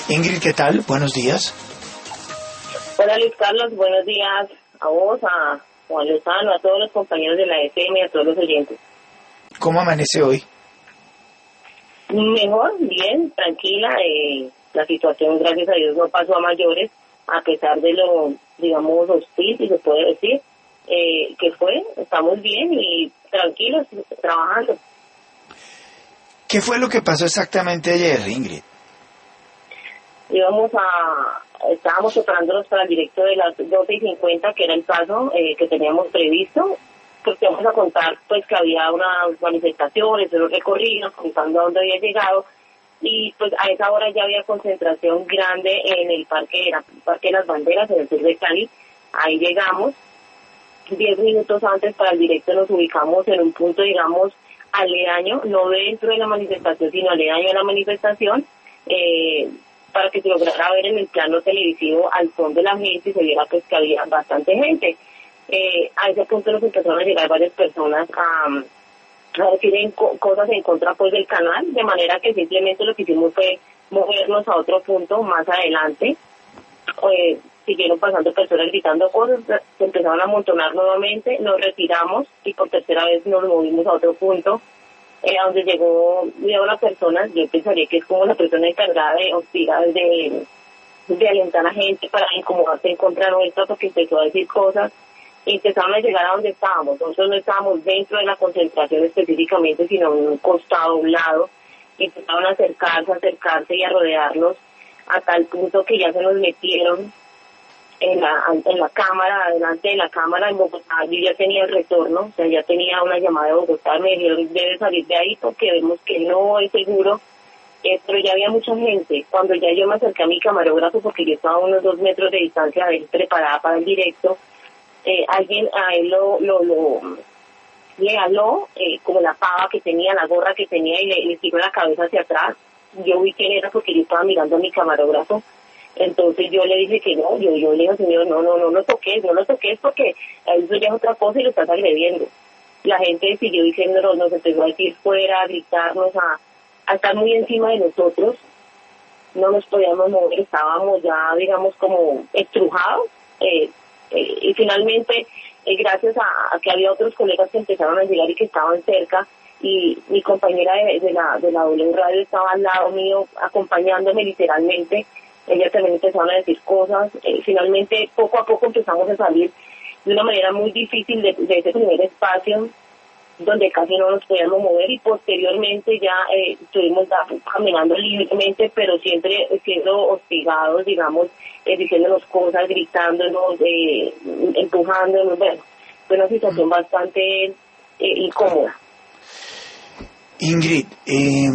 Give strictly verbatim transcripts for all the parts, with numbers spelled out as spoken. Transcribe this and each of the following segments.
Ingrid, ¿qué tal? Buenos días. Hola Luis Carlos, buenos días a vos, a Juan Lozano, a todos los compañeros de la F M y a todos los oyentes. ¿Cómo amanece hoy? Mejor, bien, tranquila. Eh, la situación, gracias a Dios, no pasó a mayores, a pesar de lo, digamos, hostil, si se puede decir, eh, que fue. Estamos bien y tranquilos, trabajando. ¿Qué fue lo que pasó exactamente ayer, Ingrid? Íbamos a, estábamos preparándonos para el directo de las doce y cincuenta, que era el paso eh, que teníamos previsto, porque vamos a contar pues que había unas manifestaciones, unos recorridos, contando a dónde había llegado, y pues a esa hora ya había concentración grande en el parque, era el Parque de las Banderas, en el sur de Cali. Ahí llegamos, diez minutos antes para el directo nos ubicamos en un punto, digamos, aledaño, no dentro de la manifestación, sino aledaño a la manifestación, eh, para que se lograra ver en el plano televisivo al fondo de la gente y se viera pues que había bastante gente. Eh, a ese punto nos empezaron a llegar varias personas a, a decir en co- cosas en contra pues del canal, de manera que simplemente lo que hicimos fue movernos a otro punto más adelante. Eh, siguieron pasando personas gritando cosas, se empezaron a amontonar nuevamente, nos retiramos y por tercera vez nos movimos a otro punto, eh, a donde llegó una persona, yo pensaría que es como la persona encargada de hostigar, de, de alentar a gente para incomodarse en contra nuestra, porque empezó a decir cosas, y empezaron a llegar a donde estábamos. Nosotros no estábamos dentro de la concentración específicamente, sino en un costado, a un lado, y empezaron a acercarse, a acercarse y a rodearnos, a tal punto que ya se nos metieron en la en la cámara, delante de la cámara en Bogotá. Yo ya tenía el retorno, o sea, ya tenía una llamada de Bogotá, me dijeron, debe salir de ahí porque vemos que no es seguro, eh, pero ya había mucha gente. Cuando ya yo me acerqué a mi camarógrafo, porque yo estaba a unos dos metros de distancia de él, preparada para el directo, eh, alguien a él lo, lo, lo le habló, eh, como la pava que tenía, la gorra que tenía, y le, le tiró la cabeza hacia atrás. Yo vi quién era porque yo estaba mirando a mi camarógrafo. Entonces yo le dije que no, yo, yo le dije, señor, no, no, no lo toques, no lo toques porque eso ya es otra cosa y lo estás agrediendo. La gente siguió diciéndonos, nos empezó a decir fuera, a gritarnos, a, a estar muy encima de nosotros. No nos podíamos mover, estábamos ya, digamos, como estrujados. Eh, eh, y finalmente, eh, gracias a, a que había otros colegas que empezaron a llegar y que estaban cerca, y mi compañera de, de la de la W Radio estaba al lado mío, acompañándome literalmente. Ella también empezaron a decir cosas. Eh, finalmente, poco a poco empezamos a salir de una manera muy difícil de, de ese primer espacio, donde casi no nos podíamos mover, y posteriormente ya eh, estuvimos caminando libremente, pero siempre siendo hostigados, digamos, eh, diciéndonos cosas, gritándonos, eh, empujándonos. Bueno, fue una situación bastante eh, incómoda. Ingrid, eh,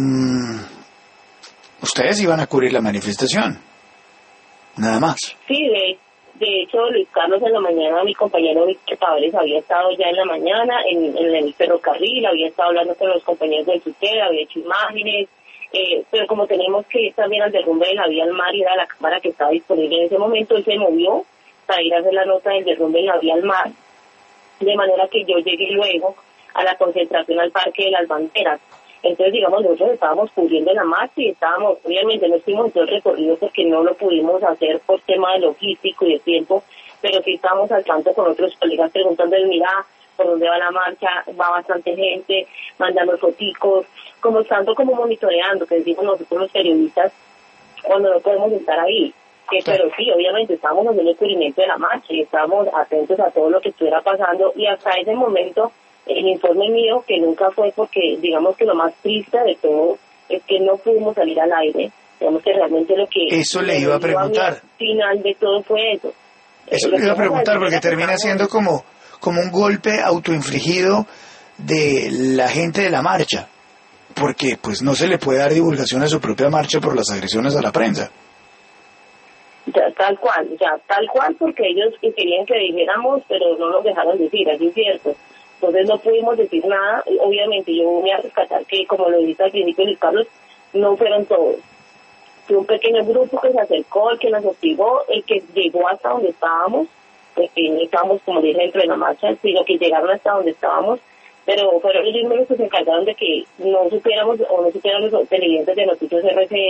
ustedes iban a cubrir la manifestación, nada más. Sí, de, de hecho, Luis Carlos, en la mañana, mi compañero Víctor Tavares había estado ya en la mañana en, en el ferrocarril, había estado hablando con los compañeros del Tutela, había hecho imágenes, eh, pero como teníamos que ir también al derrumbe de la vía al mar, y era la cámara que estaba disponible en ese momento, él se movió para ir a hacer la nota del derrumbe de la vía al mar, de manera que yo llegué luego a la concentración al Parque de las Banderas. Entonces, digamos, nosotros estábamos cubriendo la marcha y estábamos, obviamente no estuvimos en todo el recorrido porque no lo pudimos hacer por tema de logístico y de tiempo, pero sí estábamos al tanto con otros colegas preguntando, mira, por dónde va la marcha, va bastante gente, mandando foticos, como estando como monitoreando, que decimos nosotros los periodistas, cuando no podemos estar ahí. Que, pero sí, obviamente estábamos haciendo el cubrimiento de la marcha y estábamos atentos a todo lo que estuviera pasando, y hasta ese momento el informe mío, que nunca fue, porque digamos que lo más triste de todo es que no pudimos salir al aire. Digamos que realmente lo que... Eso le iba a preguntar. Al final de todo fue eso. Eso le iba a preguntar porque termina siendo como, como un golpe autoinfligido de la gente de la marcha, porque pues no se le puede dar divulgación a su propia marcha por las agresiones a la prensa. Ya, tal cual, ya, tal cual, porque ellos querían que dijéramos, pero no nos dejaron decir, así es cierto. Entonces no pudimos decir nada. Obviamente yo voy a rescatar que, como lo dice al principio Luis Carlos, no fueron todos. Fue un pequeño grupo que se acercó, el que nos hostigó, el que llegó hasta donde estábamos, pues que no estábamos, como dije, dentro de la marcha, sino que llegaron hasta donde estábamos, pero fueron ellos mismos que se encargaron de que no supiéramos, o no supiéramos los televidentes de Noticias R C N,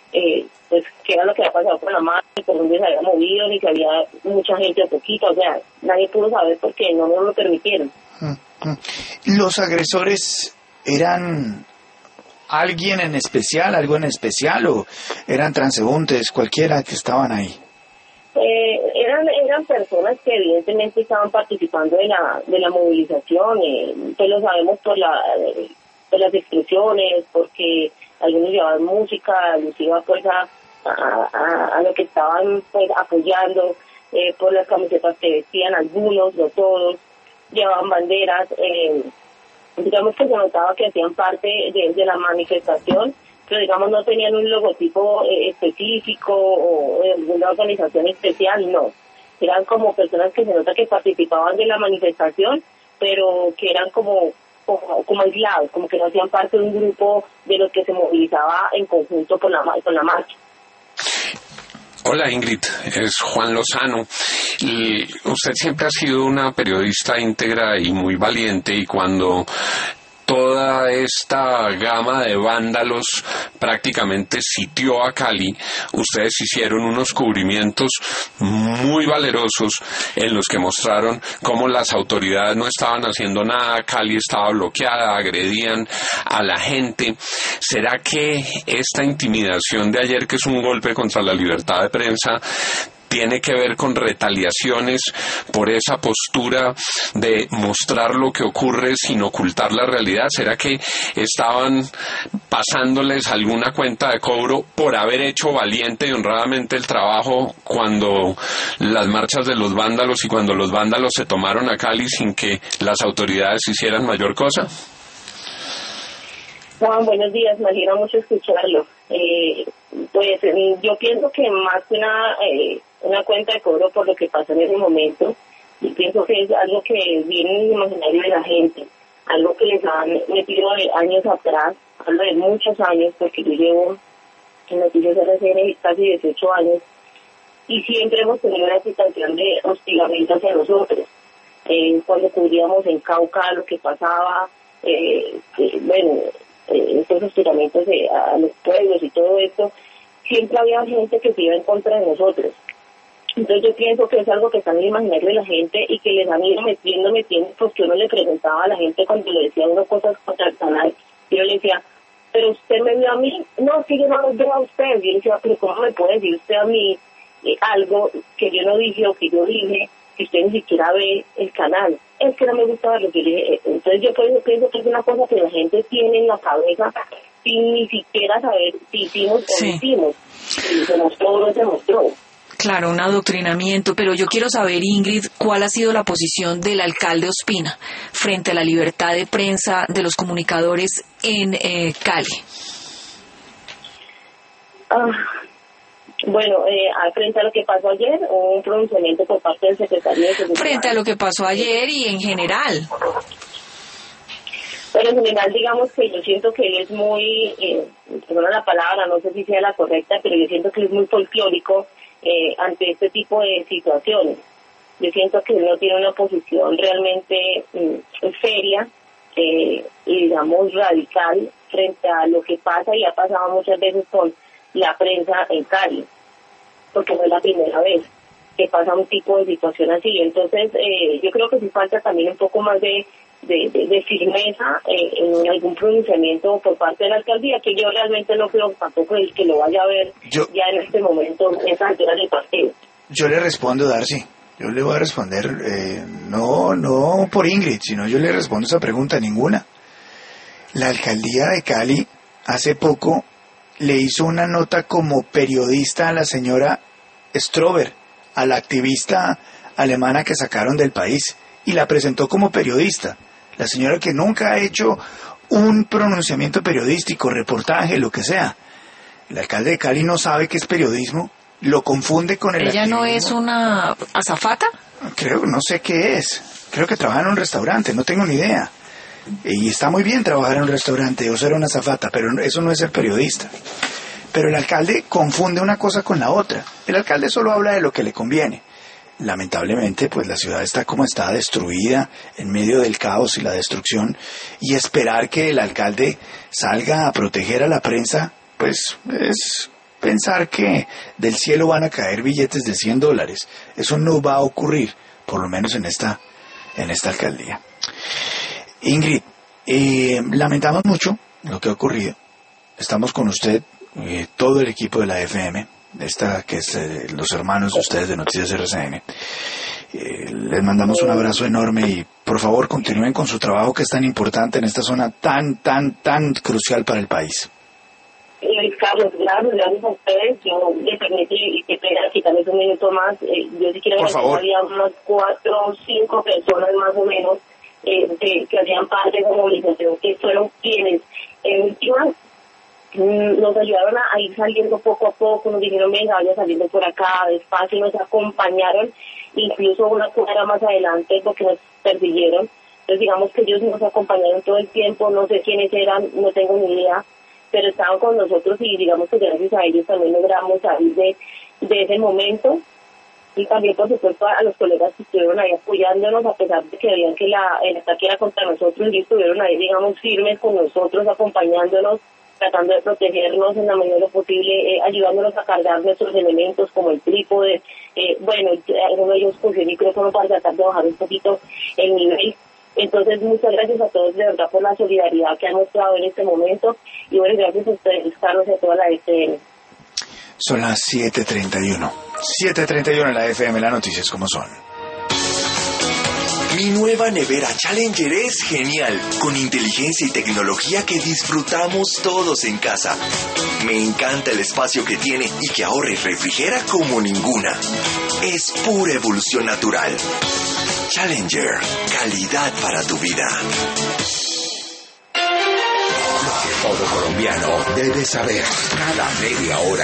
eh, pues qué era lo que había pasado con la marcha, por dónde se había movido, ni que había mucha gente o poquita, o sea, nadie pudo saber porque no nos lo permitieron. ¿Los agresores eran alguien en especial, algo en especial, o eran transeúntes, cualquiera que estaban ahí? Eh, eran eran personas que evidentemente estaban participando de la de la movilización, eh, pues lo sabemos por la eh, por las expresiones, porque algunos llevaban música alusiva pues a, a, a, a lo que estaban pues apoyando, eh, por las camisetas que vestían algunos, no todos, llevaban banderas, eh, digamos que se notaba que hacían parte de, de la manifestación, pero digamos no tenían un logotipo eh, específico o de alguna organización especial, no. Eran como personas que se nota que participaban de la manifestación, pero que eran como, como, como aislados, como que no hacían parte de un grupo de los que se movilizaba en conjunto con la, con la marcha. Hola Ingrid, es Juan Lozano. Y usted siempre ha sido una periodista íntegra y muy valiente, y cuando toda esta gama de vándalos prácticamente sitió a Cali, ustedes hicieron unos cubrimientos muy valerosos en los que mostraron cómo las autoridades no estaban haciendo nada, Cali estaba bloqueada, agredían a la gente. ¿Será que esta intimidación de ayer, que es un golpe contra la libertad de prensa, tiene que ver con retaliaciones por esa postura de mostrar lo que ocurre sin ocultar la realidad? ¿Será que estaban pasándoles alguna cuenta de cobro por haber hecho valiente y honradamente el trabajo cuando las marchas de los vándalos y cuando los vándalos se tomaron a Cali sin que las autoridades hicieran mayor cosa? Juan, buenos días, me alegra mucho escucharlo. Eh, pues yo pienso que más que una, eh, una cuenta de cobro por lo que pasó en ese momento, yo pienso que es algo que viene en el imaginario de la gente, algo que les han metido de años atrás, hablo de muchos años, porque yo llevo en Noticias R C N casi dieciocho años, y siempre hemos tenido una situación de hostigamiento hacia nosotros. Eh, cuando cubríamos en Cauca lo que pasaba, eh, eh, bueno, eh, estos hostigamientos de, a los pueblos y todo esto, siempre había gente que se iba en contra de nosotros. Entonces yo pienso que es algo que está en el imaginario de la gente y que les han ido metiendo, metiendo, porque uno le preguntaba a la gente cuando le decía uno cosas contra el canal, y yo le decía, pero usted me vio a mí, no, sí, yo no lo veo a usted, y yo le decía, pero ¿cómo me puede decir usted a mí eh, algo que yo no dije o que yo dije, que usted ni siquiera ve el canal? Es que no me gusta lo que yo dije. Entonces yo pienso que es una cosa que la gente tiene en la cabeza sin ni siquiera saber si hicimos o no hicimos, si se mostró o no se mostró. Claro, un adoctrinamiento, pero yo quiero saber, Ingrid, ¿cuál ha sido la posición del alcalde Ospina frente a la libertad de prensa de los comunicadores en eh, Cali? Ah, bueno, eh, frente a lo que pasó ayer, hubo un pronunciamiento por parte del secretario de Seguridad. Frente a lo que pasó ayer y en general. Pero en general, digamos que yo siento que él es muy, eh, perdona la palabra, no sé si sea la correcta, pero yo siento que él es muy folclórico eh, ante este tipo de situaciones. Yo siento que él no tiene una posición realmente mm, seria eh, y, digamos, radical frente a lo que pasa y ha pasado muchas veces con la prensa en Cali, porque no es la primera vez que pasa un tipo de situación así. Entonces, eh, yo creo que sí falta también un poco más de De, de, de firmeza eh, en algún pronunciamiento por parte de la alcaldía, que yo realmente no creo tampoco el que lo vaya a ver yo, ya en este momento, en esa altura del partido. Yo le respondo, Darcy, yo le voy a responder, eh, no, no por Ingrid, sino yo le respondo esa pregunta, ninguna. La alcaldía de Cali hace poco le hizo una nota como periodista a la señora Strober, a la activista alemana que sacaron del país, y la presentó como periodista. La señora que nunca ha hecho un pronunciamiento periodístico, reportaje, lo que sea. El alcalde de Cali no sabe qué es periodismo, lo confunde con el ¿Ella activismo. No es una azafata? Creo, no sé qué es. Creo que trabaja en un restaurante, no tengo ni idea. Y está muy bien trabajar en un restaurante o ser una azafata, pero eso no es ser periodista. Pero el alcalde confunde una cosa con la otra. El alcalde solo habla de lo que le conviene. Lamentablemente, pues la ciudad está como está, destruida, en medio del caos y la destrucción, y esperar que el alcalde salga a proteger a la prensa, pues es pensar que del cielo van a caer billetes de cien dólares. Eso no va a ocurrir, por lo menos en esta, en esta alcaldía. Ingrid, eh, lamentamos mucho lo que ha ocurrido. Estamos con usted, eh, todo el equipo de la F M, esta que es eh, los hermanos de ustedes de Noticias R C N. Eh, les mandamos un abrazo enorme y por favor continúen con su trabajo que es tan importante en esta zona tan, tan, tan crucial para el país. Luis Carlos, gracias, gracias a ustedes. Yo les permito y que quitarles un minuto más. Eh, yo sí quiero agradecer, había unas cuatro o cinco personas más o menos eh, de, que hacían parte de la movilización, que fueron quienes en últimas nos ayudaron a ir saliendo poco a poco, nos dijeron, venga, vaya saliendo por acá, despacio, nos acompañaron, incluso una cuadra más adelante porque nos persiguieron. Entonces digamos que ellos nos acompañaron todo el tiempo, no sé quiénes eran, no tengo ni idea, pero estaban con nosotros y digamos que gracias a ellos también logramos salir de, de ese momento. Y también, por supuesto, a los colegas que estuvieron ahí apoyándonos, a pesar de que veían que la, el ataque era contra nosotros, y estuvieron ahí, digamos, firmes con nosotros, acompañándonos, tratando de protegernos en la medida de lo posible, eh, ayudándonos a cargar nuestros elementos como el trípode. Eh, bueno, algunos de ellos cogió el micrófono para tratar de bajar un poquito el nivel. Entonces, muchas gracias a todos de verdad por la solidaridad que han mostrado en este momento. Y bueno, gracias a ustedes, Carlos, y a toda la F M. Son las siete treinta y uno. siete treinta y uno en la F M, las noticias como son. Mi nueva nevera Challenger es genial, con inteligencia y tecnología que disfrutamos todos en casa. Me encanta el espacio que tiene y que ahorra y refrigera como ninguna. Es pura evolución natural. Challenger, calidad para tu vida. Lo que todo colombiano debe saber cada media hora.